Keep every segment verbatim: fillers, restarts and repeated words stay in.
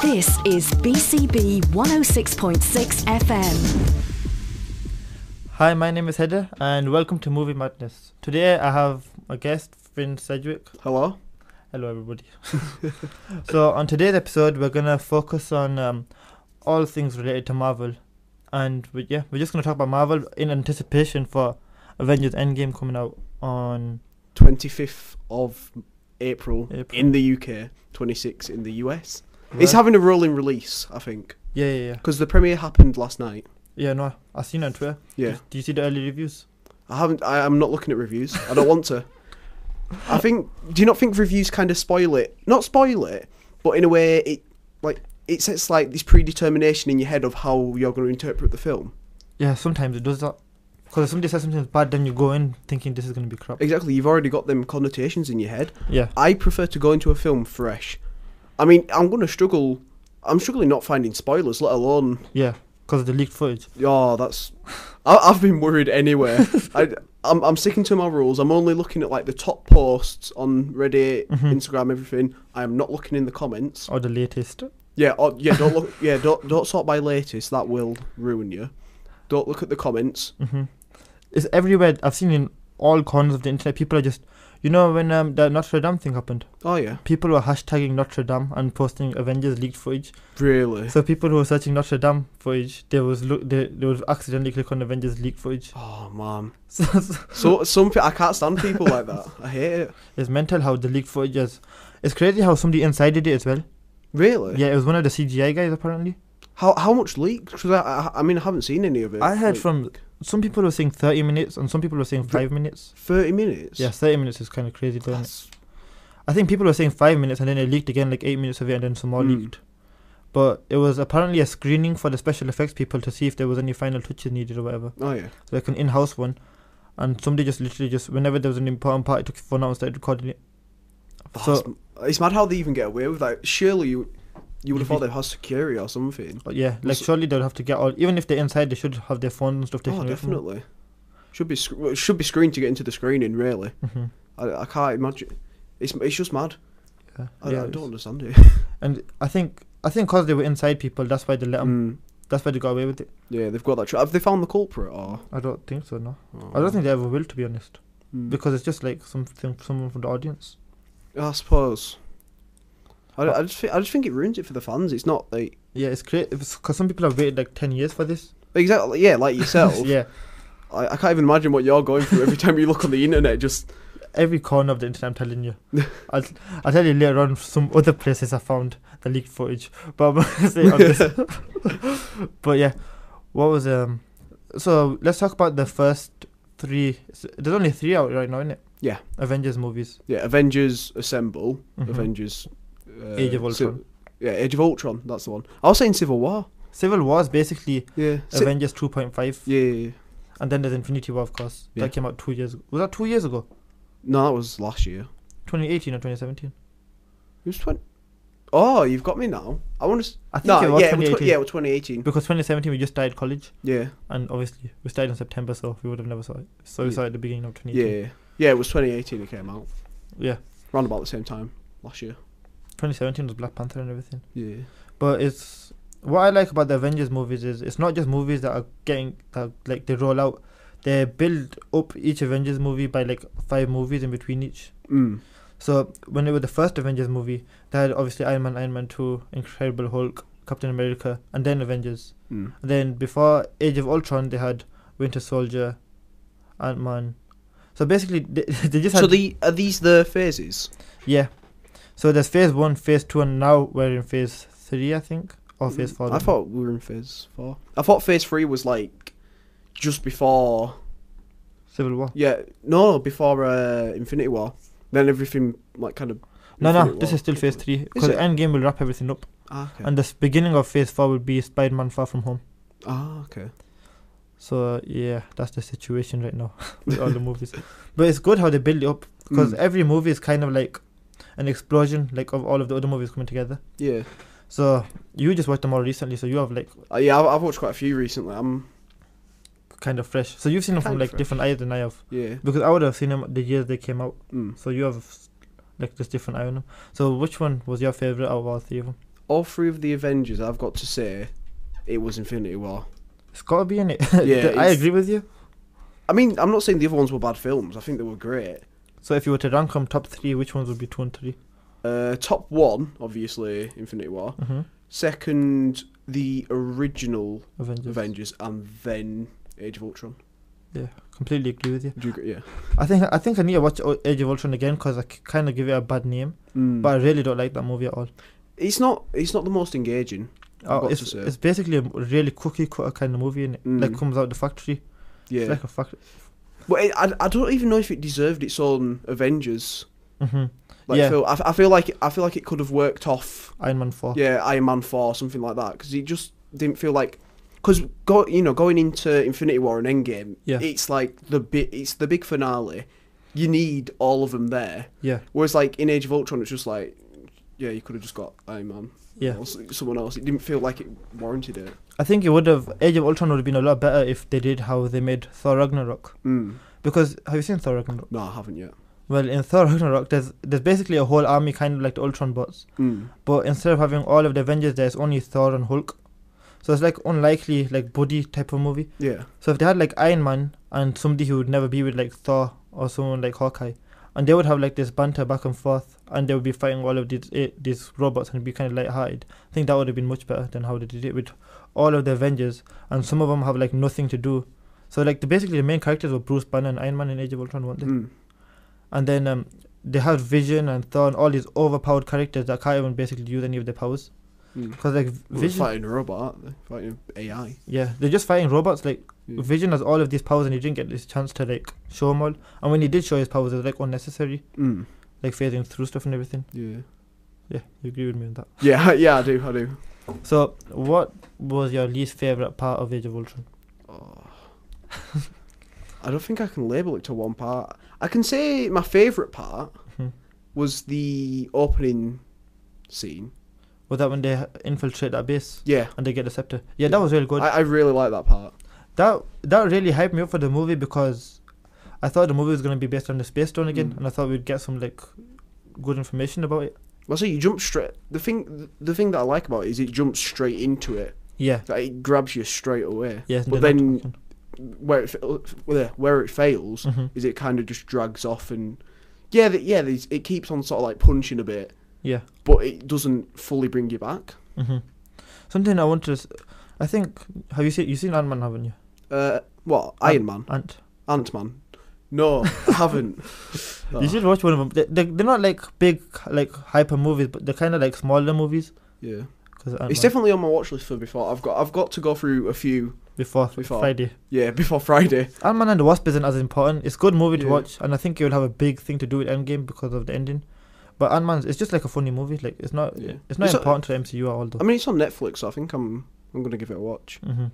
This is B C B one oh six point six F M. Hi, my name is Heather and welcome to Movie Madness. Today I have a guest, Finn Sedgwick. Hello. Hello everybody. So on today's episode we're going to focus on um, all things related to Marvel. And we, yeah, we're just going to talk about Marvel in anticipation for Avengers Endgame coming out on twenty-fifth of April, April. in the U K, twenty-sixth in the U S. Right. It's having a rolling release, I think. Yeah, yeah, yeah. Because the premiere happened last night. Yeah, no, I've seen it on Twitter. Yeah. Do, do you see the early reviews? I haven't. I, I'm not looking at reviews. I don't want to. I think. Do you not think reviews kind of spoil it? Not spoil it, but in a way, it like it sets like this predetermination in your head of how you're going to interpret the film. Yeah, sometimes it does that. Because if somebody says something bad, then you go in thinking this is going to be crap. Exactly. You've already got them connotations in your head. Yeah. I prefer to go into a film fresh. I mean, I'm going to struggle. I'm struggling not finding spoilers, let alone. Yeah, because of the leaked footage. Oh, that's. I, I've been worried anyway. I, I'm, I'm sticking to my rules. I'm only looking at like the top posts on Reddit, Mm-hmm. Instagram, everything. I am not looking in the comments. Or the latest. Yeah, or, yeah. Don't look. Yeah, don't don't sort by latest. That will ruin you. Don't look at the comments. Mm-hmm. It's everywhere. I've seen in all corners of the internet. People are just, you know, when um, the Notre Dame thing happened, Oh yeah, people were hashtagging Notre Dame and posting Avengers leaked footage. really. So people who were searching Notre Dame footage, they was look, they, they would accidentally click on Avengers leaked footage. Oh man. So, so So some pe- I can't stand people like that. I hate it. it's mental how the leaked footage is. It's crazy how somebody insided it as well. Really? Yeah, it was one of the C G I guys apparently. How how much leaked? Because I, I I mean I haven't seen any of it. I heard Like, from some people were saying thirty minutes and some people were saying five minutes. thirty minutes. Yeah, thirty minutes is kind of crazy. Though, innit? That's, I think people were saying five minutes and then it leaked again, like eight minutes of it, and then some more Mm. leaked. But it was apparently a screening for the special effects people to see if there was any final touches needed or whatever. oh yeah. So like an in-house one, and somebody just literally just whenever there was an important part, it took his phone out and started recording it. So So it's mad how they even get away with that. Surely you you would have You'd thought they'd have security or something. but yeah, like So- surely they'll have to get all. Even if they're inside, they should have their phones and stuff taken Oh, away from them. definitely. Should be sc- well, it should be screened to get into the screening. Really, Mhm. I, I can't imagine. It's it's just mad. Yeah, I, yeah, I it's- don't understand it. And I think I think because they were inside people, that's why they let 'em- Mm, That's why they got away with it. yeah, they've got that. Tra- have they found the culprit or? I don't think so. No, Oh. I don't think they ever will, to be honest, Mm. because it's just like something someone from the audience. I suppose. I, I just think, I just think it ruins it for the fans. It's not like Yeah, it's great because some people have waited like ten years for this. exactly yeah, like yourself. Yeah, I, I can't even imagine what you're going through every time you look on the internet. Just every corner of the internet, I'm telling you. I'll, I'll tell you later on some other places I found the leaked footage. But I'm gonna say on this. But yeah, what was um? So let's talk about the first three. s- There's only three out right now, isn't it? Yeah. Avengers movies. yeah, Avengers Assemble, Mhm. Avengers. Uh, Age of Ci- Ultron. yeah, Age of Ultron. That's the one. I was saying Civil War. Civil War is basically Yeah. Ci- Avengers two point five, yeah, yeah, yeah. and then there's Infinity War, of course. Yeah. That came out two years ago. Was that two years ago? No, that was last year. twenty eighteen or twenty seventeen? It was twenty. Oh, you've got me now. I want to. I think No, it was yeah, it twenty was eighteen. tw- yeah, it was twenty eighteen. Because twenty seventeen we just started college, Yeah, and obviously we started in September, so we would have never saw it. So we Yeah. saw it at the beginning of twenty yeah, eighteen. yeah, yeah. It was twenty eighteen. It came out Yeah, around about the same time last year. twenty seventeen was Black Panther and everything. Yeah, But it's what I like about the Avengers movies is it's not just movies that are getting that like they roll out. They build up each Avengers movie by like five movies in between each. mm. So when it was the first Avengers movie, they had obviously Iron Man, Iron Man two, Incredible Hulk, Captain America, and then Avengers. Mm. And then before Age of Ultron, they had Winter Soldier, Ant Man. So basically, they, they just had So the are these the phases? yeah. So there's Phase One, Phase Two, and now we're in Phase Three, I think, or Phase Four. I thought we were in phase four. I thought phase three was like just before. Civil War. Yeah, no, before uh, Infinity War. Then everything like kind of. No, no, Infinity this War is still came Phase out. Three Is because it? Endgame will wrap everything up, Ah, okay. and the s- beginning of Phase Four will be Spider-Man: Far From Home. Ah, okay. So uh, yeah, that's the situation right now with all the movies. But it's good how they build it up because Mm. every movie is kind of like an explosion, like of all of the other movies coming together. Yeah. So you just watched them all recently, so you have like Uh, yeah, I've, I've watched quite a few recently. I'm kind of fresh. So you've seen them from Kind like of fresh. different eyes than I have, yeah. because I would have seen them the years they came out. Mm. So you have like this different eye on them. So which one was your favorite out of all three of them? all three of the Avengers, I've got to say, it was Infinity War. It's got to be in it. Yeah, I it's- agree with you. I mean, I'm not saying the other ones were bad films. I think they were great. So if you were to rank them top three, which ones would be two and three? Uh, top one, obviously, Infinity War. Mm-hmm. Second, the original Avengers. Avengers, and then Age of Ultron. Yeah, completely agree with you. Do you agree? Yeah. I think I think I need to watch O- Age of Ultron again because I kind of give it a bad name, Mm. but I really don't like that movie at all. It's not. It's not the most engaging. I've Oh, got it's to say. it's basically a really cookie cutter kind of movie, and Mm. like comes out the factory. Yeah. It's like a factory. But it, I, I don't even know if it deserved its own Avengers. Mm-hmm. Like Yeah. film. I, f- I feel like I feel like it could have worked off. Iron Man four. Yeah, Iron Man four, something like that, because it just didn't feel like. Because go, you know, going into Infinity War and Endgame, Yeah. it's like the bit. It's the big finale. You need all of them there. Yeah. Whereas like in Age of Ultron, it's just like, yeah, you could have just got Iron Man. Yeah. Or s- someone else. It didn't feel like it warranted it. I think it would have Age of Ultron would have been a lot better if they did how they made Thor Ragnarok. Mm. Because have you seen Thor Ragnarok? No, I haven't yet. Well, in Thor Ragnarok, there's there's basically a whole army kind of like the Ultron bots, Mm. but instead of having all of the Avengers, there's only Thor and Hulk. So it's like unlikely like buddy type of movie. Yeah. So if they had like Iron Man and somebody who would never be with like Thor or someone like Hawkeye, and they would have like this banter back and forth, and they would be fighting all of these eh, these robots and it'd be kind of light-hearted. I think that would have been much better than how they did it with all of the Avengers, and some of them have like nothing to do. So like the, basically the main characters were Bruce Banner and Iron Man in Age of Ultron, weren't they? Mm. And then um, they had Vision and Thor and all these overpowered characters that can't even basically use any of their powers. Mm. Because like Well, they're Vision, fighting a robot, aren't they? Fighting A I. yeah, they're just fighting robots. Like Yeah. Vision has all of these powers and he didn't get this chance to like show them all. And when he did show his powers, it was like unnecessary, Mm. like phasing through stuff and everything. Yeah. Yeah, you agree with me on that. Yeah, yeah, I do, I do. So, what was your least favorite part of Age of Ultron? Oh. I don't think I can label it to one part. I can say my favourite part Mhm. was the opening scene. Was that when they h- infiltrate that base Yeah. and they get the scepter? Yeah, that was really good. I, I really like that part. that that really hyped me up for the movie because I thought the movie was going to be based on the Space Stone again, Mm. and I thought we'd get some like good information about it. Well, so you jump straight. The thing, the thing that I like about it is it jumps straight into it. Yeah, Like, it grabs you straight away. yeah. But they're not then talking. where it fa- where where it fails Mhm. is it kind of just drags off and yeah, the, yeah, there's- it keeps on sort of like punching a bit, Yeah. but it doesn't fully bring you back. hmm Something I wanted to. S- I think have you seen you seen Ant Man, haven't you? Uh, what Iron Man, Ant. Ant Man? No, I haven't. Oh, You should watch one of them. They, they they're not like big like hyper movies, but they're kind of like smaller movies. yeah, Cause it's definitely on my watch list for before. I've got I've got to go through a few. before, before. Friday. Yeah, before Friday. Ant Man and the Wasp isn't as important. It's a good movie to Yeah. watch, and I think it will have a big thing to do with Endgame because of the ending. But Ant Man, it's just like a funny movie. Like it's not, Yeah. it's not It's a- important to the M C U at all though. I mean, it's on Netflix, so I think I'm I'm gonna give it a watch. hmm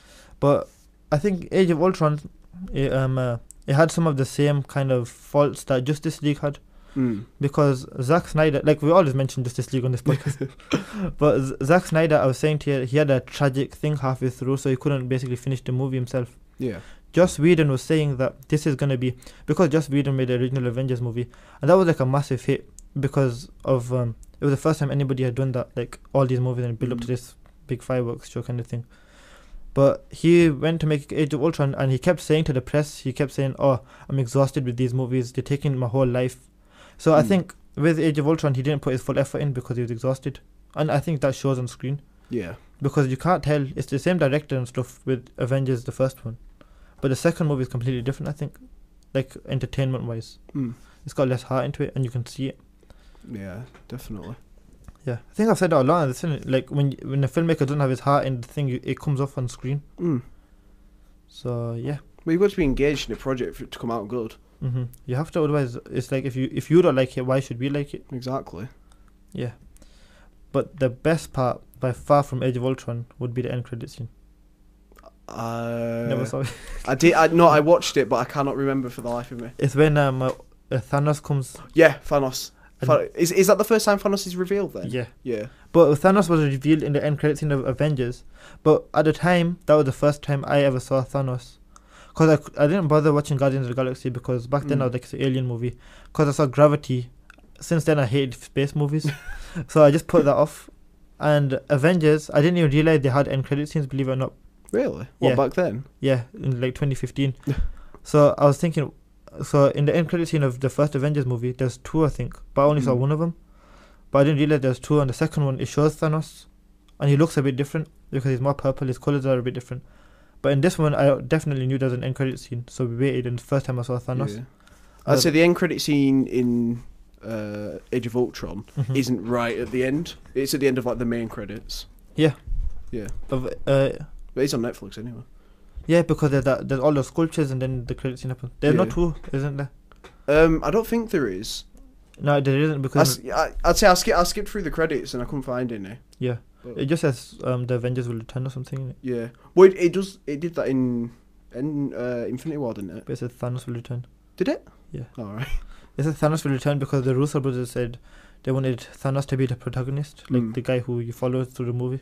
But I think Age of Ultron, it, um, uh, it had some of the same kind of faults that Justice League had Mm. because Zack Snyder, like we always mention Justice League on this podcast, but Z- Zack Snyder, I was saying to you, he had a tragic thing halfway through, so he couldn't basically finish the movie himself. Yeah. Joss Whedon was saying that this is gonna be because Joss Whedon made the original Avengers movie, and that was like a massive hit because of um, it was the first time anybody had done that, like all these movies and build up to Mm. this big fireworks show kind of thing. But he went to make Age of Ultron, and he kept saying to the press, he kept saying, "Oh, I'm exhausted with these movies. They're taking my whole life." So I Mm. think with Age of Ultron, he didn't put his full effort in because he was exhausted, and I think that shows on screen Yeah. because you can't tell. It's the same director and stuff with Avengers, the first one, but the second movie is completely different. I think, like entertainment wise, Mm. it's got less heart into it, and you can see it. Yeah, definitely. Yeah, I think I've said that a lot. Isn't it? Like when y- when a filmmaker doesn't have his heart in the thing, you- it comes off on screen. Mm. So yeah. Well, you've got to be engaged in a project for it to come out good. hmm You have to, otherwise it's like if you if you don't like it, why should we like it? Exactly. Yeah. But the best part by far from Age of Ultron would be the end credit scene. Uh, Never saw it. I did. I no, I watched it, but I cannot remember for the life of me. It's when um uh, uh, Thanos comes. Yeah, Thanos. And- Tha- is is that the first time Thanos is revealed then? Yeah. Yeah. But Thanos was revealed in the end credit scene of Avengers. But at the time, that was the first time I ever saw Thanos. Because I, c- I didn't bother watching Guardians of the Galaxy because back then Mm. I was like, it's an alien movie. Because I saw Gravity. Since then, I hated space movies. So I just put that off. And Avengers, I didn't even realize they had end credit scenes. Believe it or not. Really? What, Yeah. back then? Yeah, in like twenty fifteen. So I was thinking, so in the end credit scene of the first Avengers movie, there's two, I think, but I only saw Mm. one of them. But I didn't realize there's two. And the second one, it shows Thanos, and he looks a bit different because he's more purple. His colors are a bit different. But in this one, I definitely knew there was an end credit scene. So we waited, and the first time I saw Thanos, Yeah. Uh, I'd say the end credit scene in uh, Age of Ultron Mhm. isn't right at the end. It's at the end of like the main credits. Yeah. Yeah. of, uh, But it's on Netflix anyway. yeah, because there's that, there's all the sculptures, and then the credit scene happens. There's no Yeah. two, isn't there? Um, I don't think there is. No, there isn't I, because s- I, I'd say I, sk- I skipped through the credits and I couldn't find any. yeah, But- it just says um the Avengers will return or something, innit? Yeah. Well, it, it does. It did that in in uh, Infinity War, didn't it? But it says Thanos will return. Did it? Yeah. All right. It says Thanos will return because the Russo brothers said they wanted Thanos to be the protagonist, like Mm. the guy who you follow through the movie.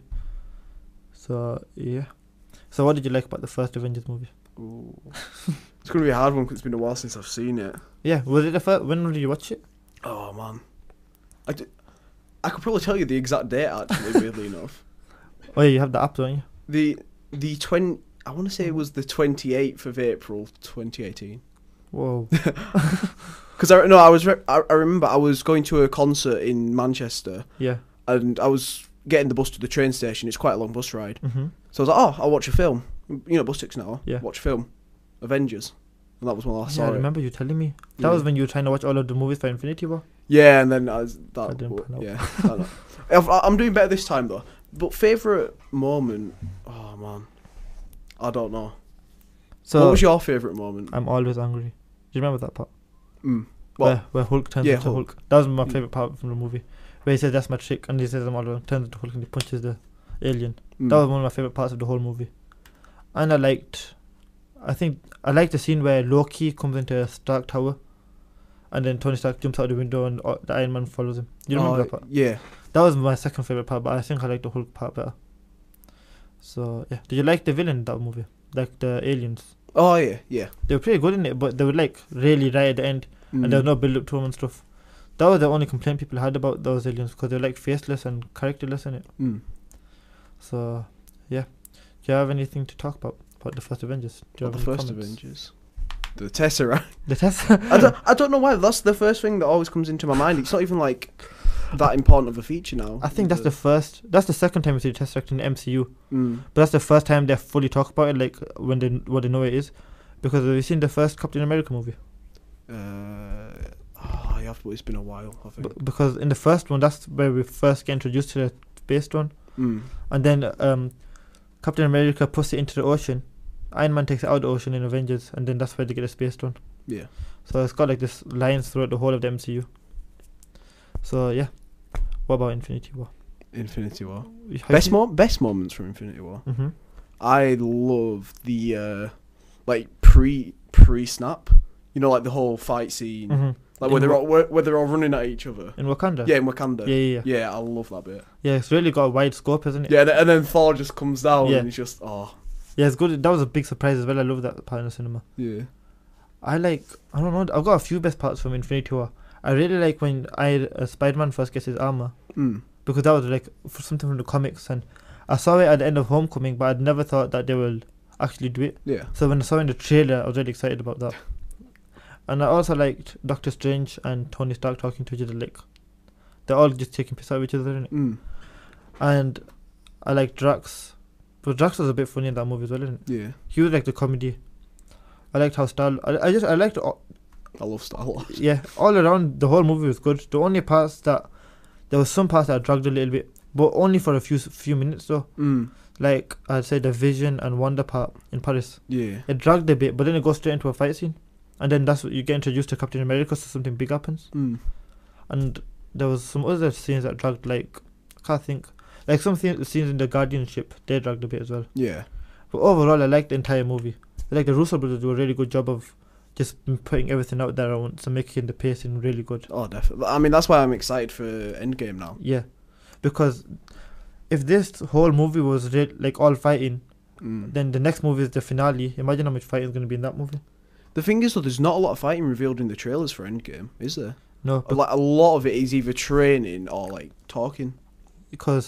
So yeah. So what did you like about the first Avengers movie? Ooh. It's gonna be a hard one because it's been a while since I've seen it. Yeah, was it the first? When did you watch it? Oh man, I, d- I could probably tell you the exact date actually. Weirdly enough, Oh yeah, you have the app, don't you? the the twenty. I want to say it was the twenty eighth of April, twenty eighteen. Whoa. Because I no, I was re- I, I remember I was going to a concert in Manchester Yeah. and I was getting the bus to the train station. It's quite a long bus ride, Mhm. so I was like, oh, I'll watch a film. You know, bus tickets now. Yeah. Watch a film, Avengers, and that was when I Yeah, saw I it. remember you telling me. That Yeah. was when you were trying to watch all of the movies for Infinity War. Yeah, and then I was that. That didn't pan out. Yeah, I don't know. I've- I'm doing better this time though. But favourite moment? Oh man, I don't know. So what was your favourite moment? I'm always angry. Do you remember that part? Mm. What? Where, where Hulk turns Yeah, into Hulk. Hulk. That was my Mm. favorite part from the movie. Where he says that's my trick, and he says I'm all alone, turns into Hulk, and he punches the alien. Mm. That was one of my favorite parts of the whole movie. And I liked, I think I liked the scene where Loki comes into Stark Tower, and then Tony Stark jumps out the window, and uh, the Iron Man follows him. You remember Oh, that part? Yeah. That was my second favorite part, but I think I like the Hulk part better. So yeah, did you like the villain in that movie? Like the aliens? Oh yeah, yeah. They were pretty good in it, but they were like really right at the end, Mm. and there was no build up to them and stuff. That was the only complaint people had about those aliens because they're like faceless and characterless in it. Mm. So yeah, do you have anything to talk about about the first Avengers? Do you What, have the any first comments? Avengers. The Tesseract. The test. I don't. I don't know why. That's the first thing that always comes into my mind. It's not even like that important of a feature now. I think that's the first. That's the second time we see the Tesseract in the M C U, Mm. but that's the first time they fully talk about it, like when they what they know it is, because we've seen the first Captain America movie. Uh, oh, I have, but it's been a while. I think. B- because in the first one, that's where we first get introduced to the space stone, Mm. and then um, Captain America puts it into the ocean. Iron Man takes it out of the ocean in Avengers, and then that's where they get the space stone. Yeah. So it's got like this lines throughout the whole of the M C U. So yeah, what about Infinity War? Infinity War. You- have Best you- mo- best moments from Infinity War. Mhm. I love the uh, like pre pre snap. You know, like the whole fight scene, Mhm. like where In they're Wa- all where, where they're all running at each other. In Wakanda. Yeah, in Wakanda. Yeah, yeah, yeah. Yeah, I love that bit. Yeah, it's really got a wide scope, isn't it? Yeah, th- and then Thor just comes down Yeah. and it's just oh Yeah, it's good. That was a big surprise as well. I love that part in the cinema. yeah. I like. I don't know. I've got a few best parts from Infinity War. I really like when I uh, Spider-Man first gets his armor Mm. because that was like for something from the comics, and I saw it at the end of Homecoming, but I'd never thought that they will actually do it. Yeah. So when I saw it in the trailer, I was really excited about that. And I also liked Doctor Strange and Tony Stark talking to each other. Like they're all just taking piss out of each other, innit? Mm. And I like Drax, but Drax was a bit funny in that movie as well, isn't it? Yeah. He was like the comedy. I liked how Star. I, I just I liked all, I love Star Wars. yeah all around the whole movie was good. The only parts that there was some parts that dragged a little bit, but only for a few few minutes though. Mm. Like I'd say the Vision and Wanda part in Paris, Yeah. it dragged a bit, but then it goes straight into a fight scene, and then that's what you get introduced to Captain America, so something big happens. Mm. And there was some other scenes that dragged, like I can't think, like some th- scenes in the Guardian ship, they dragged a bit as well. Yeah. But overall, I liked the entire movie. I like the Russo brothers do a really good job of just putting everything out there at once and making the pacing really good. Oh, definitely. I mean, that's why I'm excited for Endgame now. Yeah, because if this whole movie was re- like all fighting, Mm. then the next movie is the finale. Imagine how much fighting is going to be in that movie. The thing is, though, there's not a lot of fighting revealed in the trailers for Endgame, is there? No, bec- Like a lot of it is either training or like talking. because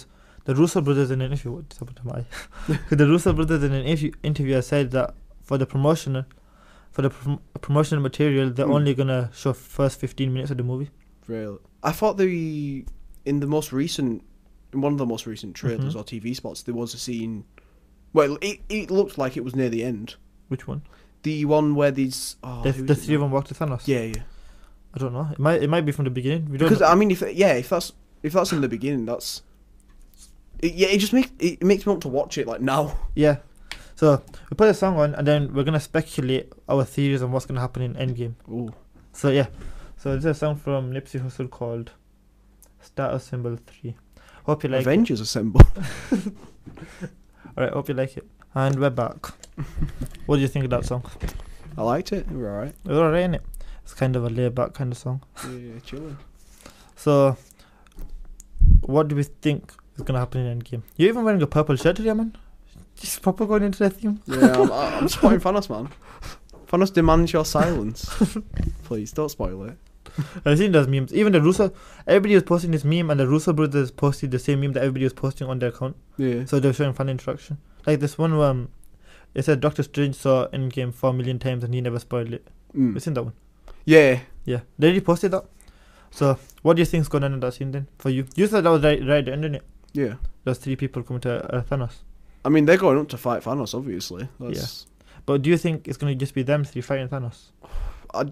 the Russo brothers in an interview. What happened to my? The Russo brothers in an interview, interview said that for the promotional, for the prom- promotional material, they're Mm. only gonna show first fifteen minutes of the movie. Really? I thought the in the most recent, in one of the most recent trailers Mhm. or T V spots, there was a scene. Well, it it looked like it was near the end. Which one? The one where these. Oh, the who the is it three of now? them walk to Thanos. Yeah, yeah. I don't know. It might it might be from the beginning. We don't. Because know. I mean, if yeah, if that's if that's in the beginning, that's. It, yeah, it just makes it makes me want to watch it like now. Yeah. So we put a song on, and then we're gonna speculate our theories on what's gonna happen in Endgame. Ooh. So yeah. So this is a song from Nipsey Hussle called Status Symbol three. Hope you like it. Avengers Assemble. Alright, hope you like it. And we're back. What do you think of that song? I liked it. We're alright. It was alright, innit? It's kind of a laid back kind of song. Yeah, yeah, chilling. So what do we think is gonna happen in Endgame? You're even wearing a purple shirt today, man. Just proper going into the theme. Yeah, I'm, I'm supporting Thanos, man. Thanos demands your silence. Please don't spoil it. I've seen those memes. Even the Russo, everybody was posting this meme, and the Russo brothers posted the same meme that everybody was posting on their account. Yeah. So they were showing fan interaction. Like this one, um, it said Doctor Strange saw Endgame four million times and he never spoiled it. Mm. You seen that one? Yeah. Yeah, they already posted that. So what do you think's going on in that scene then for you? You said that was right, right at the end, innit? Yeah. There's three people coming to uh, Thanos. I mean, they're going up to fight Thanos, obviously. That's, But do you think it's gonna just be them three fighting Thanos? I,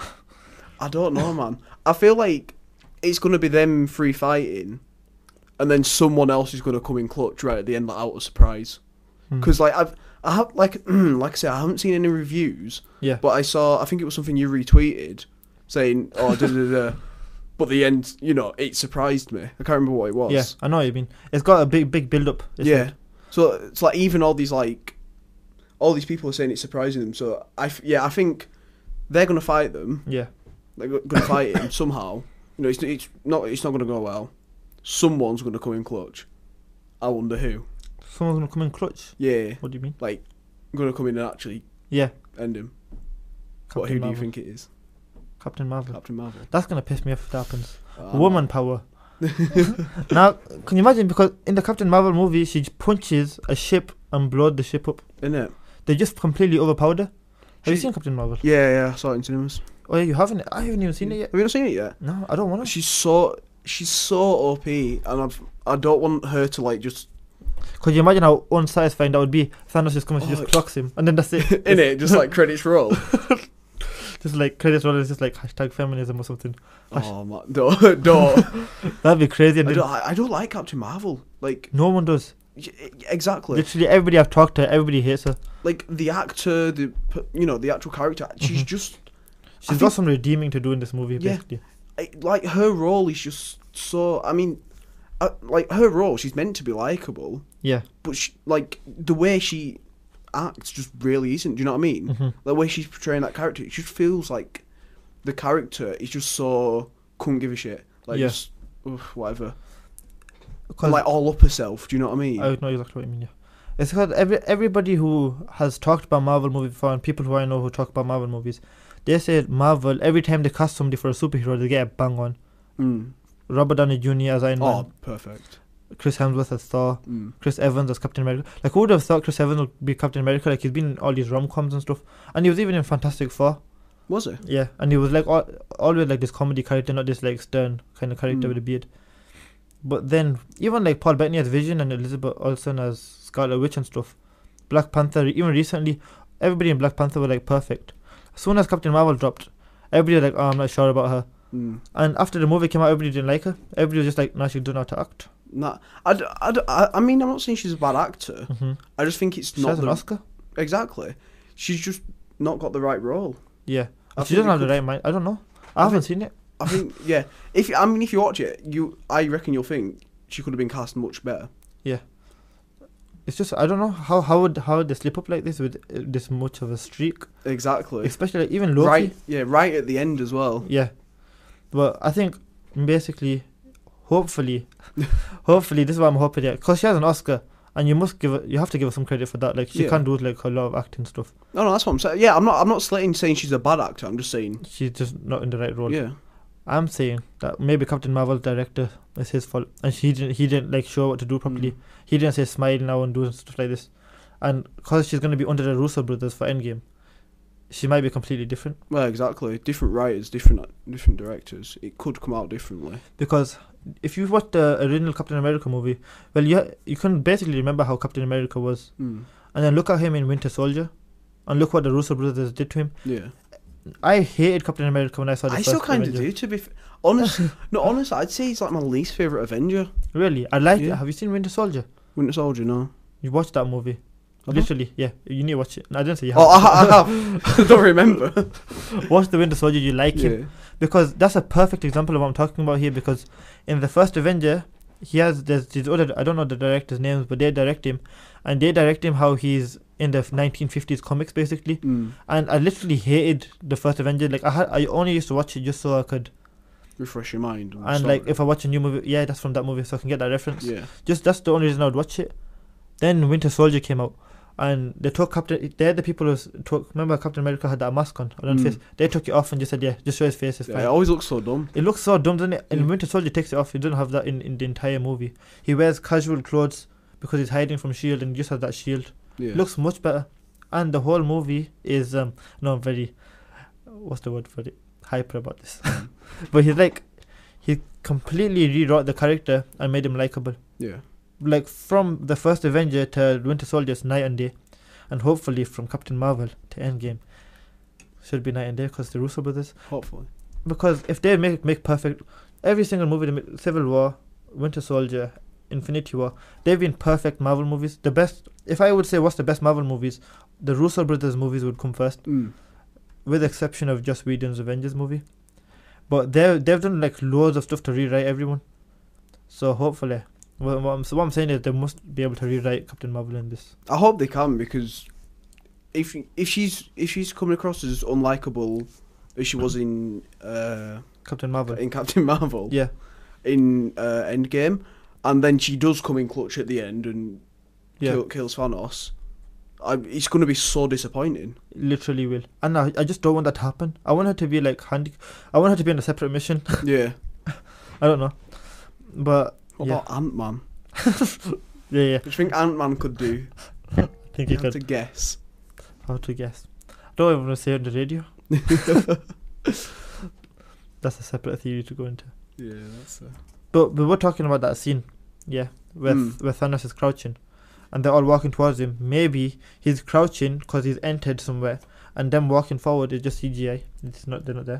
I don't know, man. I feel like it's going to be them three fighting, and then someone else is going to come in clutch right at the end, like out of surprise. Hmm. Because like I've, I have like like I said, I haven't seen any reviews. Yeah. But I saw, I think it was something you retweeted, saying, "Oh, da da da." But the end, you know, it surprised me. I can't remember what it was. Yeah, I know what you mean. It's got a big, big build up. Yeah. So it's like even all these like, all these people are saying it's surprising them. So I f- yeah, I think they're gonna fight them. Yeah. They're go- gonna fight him somehow. You know, it's it's not it's not gonna go well. Someone's gonna come in clutch. I wonder who. Someone's gonna come in clutch. Yeah, What do you mean? like gonna come in and actually Yeah. end him. Captain But who Marvel. do you think it is? Captain Marvel. Captain Marvel. That's gonna piss me off if that happens. Ah. Woman power. Now, can you imagine? Because in the Captain Marvel movie, she punches a ship and blows the ship up. Innit? They just completely overpowered her. Have you She- seen Captain Marvel? Yeah, yeah. I saw it in cinemas. Oh yeah, you haven't? I haven't even seen it yet. Have you not seen it yet? No, I don't want to. She's so she's so O P, and I've I don't want her to like just Could you imagine how unsatisfying that would be? Thanos just comes, she Oh, just clocks him, and then that's it. in it, just like credits roll. Just like credits roll is just like hashtag feminism or something. Hash- Oh man, don't don't. That'd be crazy. And I then don't. I don't like Captain Marvel. Like no one does. y- exactly. Literally everybody I've talked to, everybody hates her. Like the actor, the p- you know the actual character. She's Mhm. just She's I got think- some redeeming to do in this movie, Yeah. basically. I- like her role is just so. I mean, uh, like her role, she's meant to be likable, Yeah. but she, like the way she acts just really isn't. Do you know what I mean? hmm The way she's portraying that character, it just feels like the character is just so couldn't give a shit. Like Yeah. just ugh, whatever. Because Like all up herself. Do you know what I mean? I know exactly what you mean. Yeah. It's because every everybody who has talked about Marvel movies before, and people who I know who talk about Marvel movies, they say Marvel every time they cast somebody for a superhero, they get a bang on. Mm. Robert Downey Junior as Iron Man, Oh, perfect. Chris Hemsworth as Thor, Mm. Chris Evans as Captain America. Like who would have thought Chris Evans would be Captain America? Like he's been in all these rom coms and stuff, and he was even in Fantastic Four. Was it? Yeah, and he was like all, always like this comedy character, not this like stern kind of character Mm. with a beard. But then even like Paul Bettany as Vision and Elizabeth Olsen as Scarlet Witch and stuff. Black Panther, even recently, everybody in Black Panther were like perfect. As soon as Captain Marvel dropped, everybody was like, oh, I'm not sure about her. Mm. And after the movie came out, everybody didn't like her. Everybody was just like, no, she doesn't know how to act. Nah, I, d- I, d- I, I mean, I'm not saying she's a bad actor. Mm-hmm. I just think it's She not has an the Oscar. exactly. She's just not got the right role. Yeah, I she think doesn't it have the could- right mind. I don't know. I, I haven't think- seen it. I think yeah. If I mean, if you watch it, you I reckon you'll think she could have been cast much better. It's just I don't know how how would how would they slip up like this with uh, this much of a streak, Exactly. especially like, even Loki. Right. Yeah. Right at the end as well. Yeah, but I think basically, hopefully, hopefully this is what I'm hoping. Yeah, because she has an Oscar, and you must give her, you have to give her some credit for that. Like she Yeah. can't do like a lot of acting stuff. No, no, that's what I'm saying. Yeah, I'm not. I'm not slating saying she's a bad actor. I'm just saying. She's just not in the right role. Yeah. I'm saying that maybe Captain Marvel director is his fault, and he didn't he didn't like show what to do properly. Mm. He didn't say smile now and do stuff like this, and because she's gonna be under the Russo brothers for Endgame, she might be completely different. Well, exactly. Different writers, different different directors. It could come out differently. Because if you watch the original Captain America movie, well, you you can basically remember how Captain America was, Mm. and then look at him in Winter Soldier, and look what the Russo brothers did to him. Yeah. I hated Captain America when I saw the I first still kind of Avenger. do. To be f- honest, no, honest, I'd say he's like my least favorite Avenger. Really, I liked Yeah. it. Have you seen Winter Soldier? Winter Soldier, no. You watched that movie? Have I? Literally, yeah. You need to watch it. No, I didn't say you have. Oh, I, I have. I don't remember. Watch the Winter Soldier. You like him Yeah. because that's a perfect example of what I'm talking about here. Because in the first Avenger, he has there's these other I don't know the directors' names, but they direct him, and they direct him how he's in the nineteen fifties comics basically. Mm. And I literally hated the first Avenger. Like I had, I only used to watch it just so I could. Refresh your mind. on the And like story. if I watch a new movie, yeah, that's from that movie, so I can get that reference. Yeah. Just that's the only reason I would watch it. Then Winter Soldier came out, and they took Captain. They're the people who s- took. Remember, Captain America had that mask on, on his Mm. face. They took it off and just said, "Yeah, just show his face. It's Yeah, fine." it always looks so dumb. It looks so dumb, doesn't it? And Yeah. Winter Soldier takes it off. He doesn't have that in, in the entire movie. He wears casual clothes because he's hiding from Shield, and just has that shield. Yeah. Looks much better, and the whole movie is um no very, what's the word for it? Hyper about this, but he's like, he completely rewrote the character and made him likable. Yeah. Like from the first Avenger to Winter Soldier, it's night and day, and hopefully from Captain Marvel to Endgame, should be night and day because the Russo brothers. Hopefully. Because if they make make perfect, every single movie, they make, Civil War, Winter Soldier, Infinity War, they've been perfect Marvel movies. The best, if I would say what's the best Marvel movies, the Russo brothers movies would come first, Mm. with the exception of Joss Whedon's Avengers movie. But they they've done like loads of stuff to rewrite everyone. So hopefully, what, what, I'm, so what I'm saying is they must be able to rewrite Captain Marvel in this. I hope they can, because if if she's if she's coming across as unlikable as she was in uh, Captain Marvel. in Captain Marvel, Yeah, in uh, Endgame, and then she does come in clutch at the end and yeah, kill, kills Thanos, I, it's going to be so disappointing. literally will. And I, I just don't want that to happen. I want her to be like handy. I want her to be on a separate mission. Yeah. I don't know, but What yeah, about Ant-Man? yeah, yeah. What do you think Ant-Man could do? I think You you have could. to guess. How to guess? I don't even want to say it on the radio. That's a separate theory to go into. Yeah, that's a... But but we're talking about that scene, yeah, where Mm. where Thanos is crouching, and they're all walking towards him. Maybe he's crouching because he's entered somewhere, and them walking forward is just C G I. It's not. They're not there.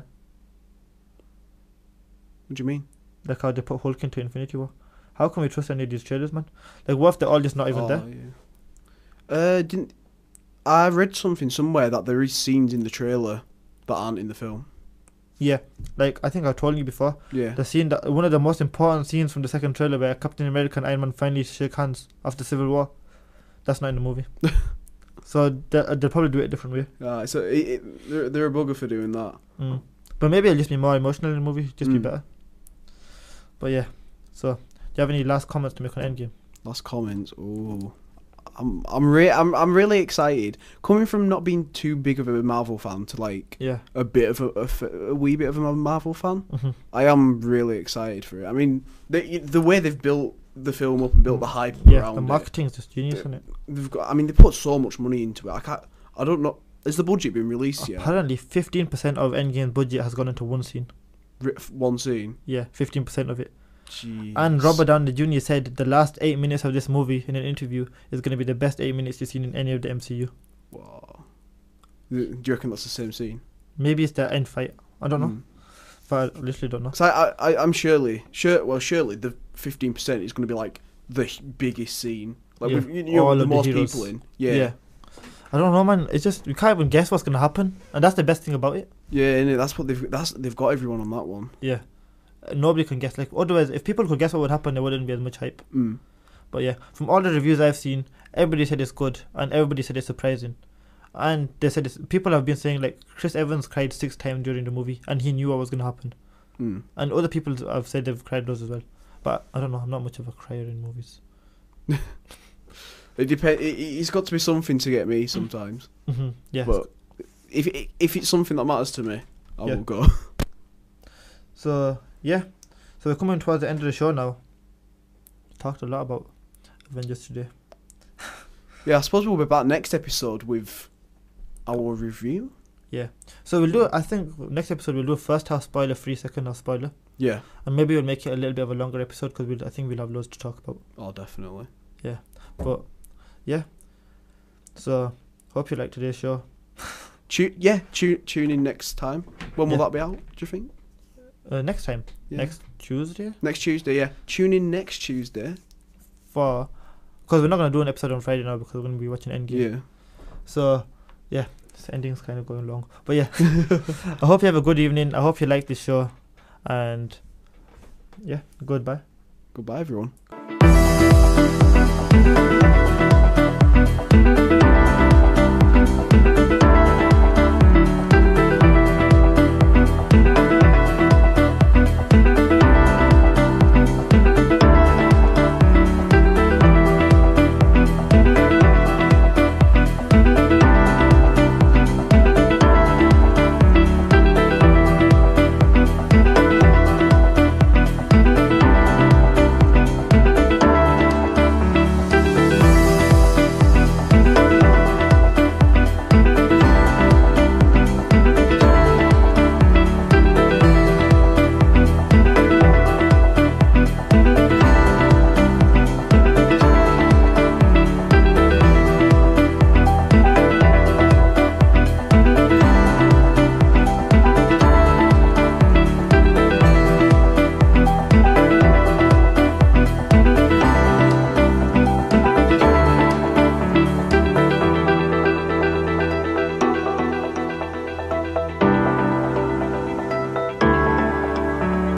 What do you mean? Like how they put Hulk into Infinity War. How can we trust any of these trailers, man? Like, what if they're all just not even oh, there? Yeah. Uh, didn't... I read something somewhere that there is scenes in the trailer that aren't in the film. Yeah, like I think I told you before. Yeah. The scene that one of the most important scenes from the second trailer where Captain America and Iron Man finally shake hands after Civil War. That's not in the movie. So they, they'll probably do it a different way. Uh, so it, it, they're, they're a bugger for doing that. Mm. But maybe it'll just be more emotional in the movie, just be Mm. better. But yeah, so do you have any last comments to make on Endgame? Last comments. Oh, I'm I'm re- I'm I'm really excited. Coming from not being too big of a Marvel fan to like Yeah. a bit of a, a, f- a wee bit of a Marvel fan, Mm-hmm. I am really excited for it. I mean, the the way they've built the film up and built the hype Yeah, around the it. marketing is just genius, Yeah. isn't it? They've got. I mean, they put so much money into it. I can't. I don't know. Has the budget been released yet? Apparently, fifteen percent of Endgame's budget has gone into one scene. Ri- One scene. Yeah, fifteen percent of it. Jeez. And Robert Downey Junior said the last eight minutes of this movie in an interview is going to be the best eight minutes you've seen in any of the M C U. Wow. Do you reckon that's the same scene? Maybe it's the end fight. I don't know. Mm. But I literally don't know. Cause I, I, I'm surely, sure. Well, surely the fifteen percent is going to be like the h- biggest scene, like Yeah, with you know, all the of the most heroes. people in. Yeah, yeah. I don't know, man. It's just you can't even guess what's going to happen, and that's the best thing about it. innit? That's what they've. That's they've got everyone on that one. Yeah, uh, nobody can guess. Like otherwise, if people could guess what would happen, there wouldn't be as much hype. Mm. But yeah, from all the reviews I've seen, everybody said it's good, and everybody said it's surprising. And they said it's, people have been saying like Chris Evans cried six times during the movie, and he knew what was going to happen. Mm. And other people have said they've cried those as well. But I don't know. I'm not much of a crier in movies. It depends. It, it's got to be something to get me sometimes. Mm-hmm. Yeah. But if if it's something that matters to me, I Yeah. will go. So yeah, so we're coming towards the end of the show now. Talked a lot about Avengers today. Yeah, I suppose we'll be back next episode with our review. So we'll do. I think next episode we'll do first half spoiler free, second half spoiler, Yeah. and maybe we'll make it a little bit of a longer episode because we'll, I think we'll have loads to talk about. Oh, definitely. But yeah, so hope you liked today's show. Tu- yeah, tu- tune in next time. When will Yeah. that be out, do you think? Uh, next time, Yeah. next Tuesday Next Tuesday, yeah. Tune in next Tuesday. for because we're not gonna do an episode on Friday now because we're gonna be watching Endgame. Yeah. So yeah, this ending's kind of going long. But yeah, I hope you have a good evening. I hope you like this show, and yeah, goodbye. Goodbye, everyone.